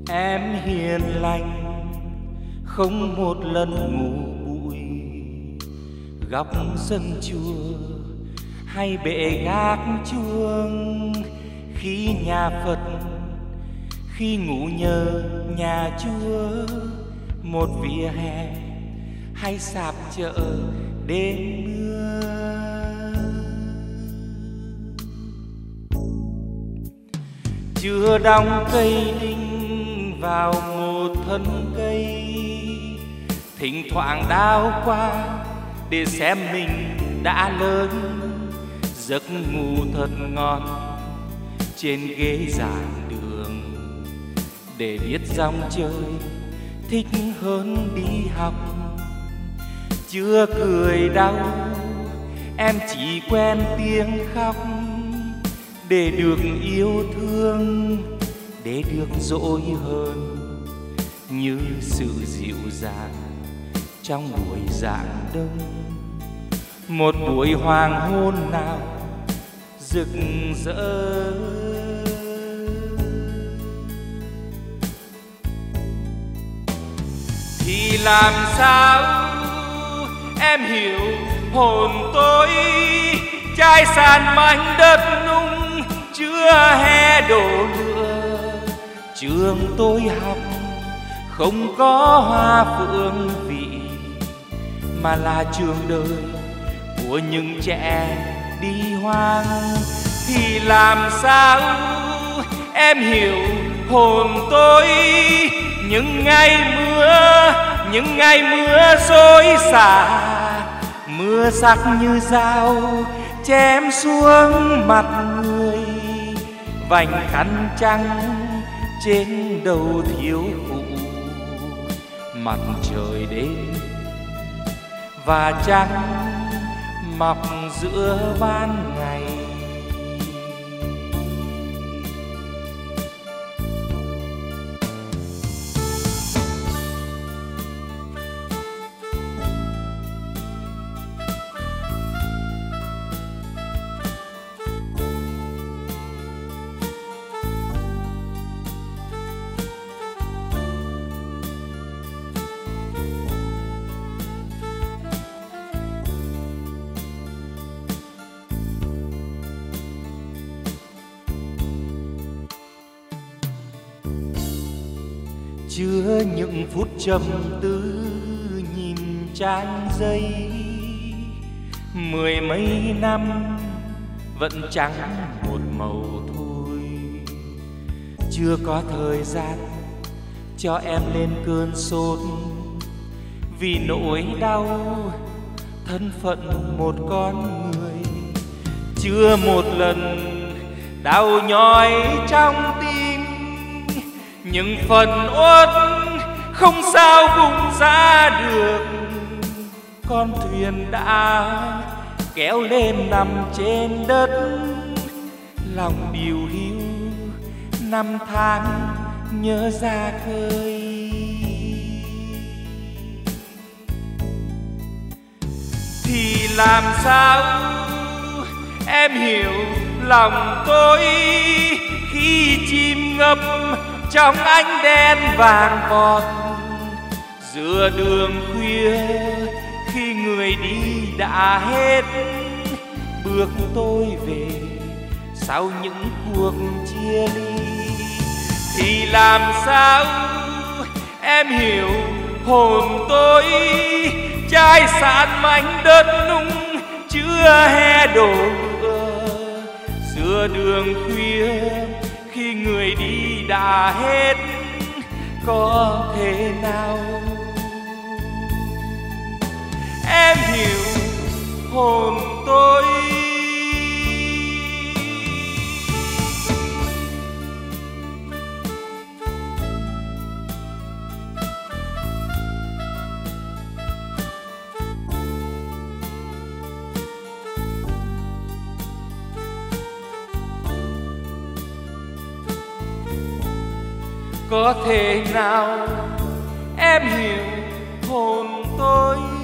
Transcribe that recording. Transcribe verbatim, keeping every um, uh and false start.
Em hiền lành không một lần ngủ bụi, góc sân chùa hay bệ gác chuông. Khi nhà Phật, khi ngủ nhờ nhà Chúa, một vỉa hè hay sạp chợ đêm mưa. Chưa đong cây đinh vào một thân cây, thỉnh thoảng đao qua để xem mình đã lớn. Giấc ngủ thật ngon trên ghế giảng đường, để biết dòng chơi thích hơn đi học. Chưa cười đau em chỉ quen tiếng khóc, để được yêu thương, để được dỗi hơn, như sự dịu dàng trong buổi rạng đông. Một buổi hoàng hôn nào rực rỡ, thì làm sao em hiểu hồn tôi chai sàn mảnh đất nung chưa he đổ lửa. Trường tôi học không có hoa phượng vị, mà là trường đời của những trẻ đi hoang. Thì làm sao em hiểu hồn tôi những ngày mưa, những ngày mưa xối xả, mưa sắc như dao chém xuống mặt người. Vành khăn trắng trên đầu thiếu phụ, mặt trời đêm và trăng mọc giữa ban ngày. Chứa những phút trầm tư nhìn trang giấy, mười mấy năm vẫn trắng một màu thôi. Chưa có thời gian cho em lên cơn sốt, vì nỗi đau thân phận một con người. Chưa một lần đau nhói trong tim, những phần uất không sao vùng ra được. Con thuyền đã kéo lên nằm trên đất, lòng điều hiu năm tháng nhớ ra khơi. Thì làm sao em hiểu lòng tôi khi chìm ngập trong ánh đen vàng vọt giữa đường khuya. Khi người đi đã hết, bước tôi về sau những cuộc chia ly. Thì làm sao em hiểu hồn tôi chai sạn mảnh đất nung chưa he đổ lửa giữa đường khuya. Khi người đi đã hết, có thể nào em hiểu hồn tôi? Có thể nào em hiểu hồn tôi?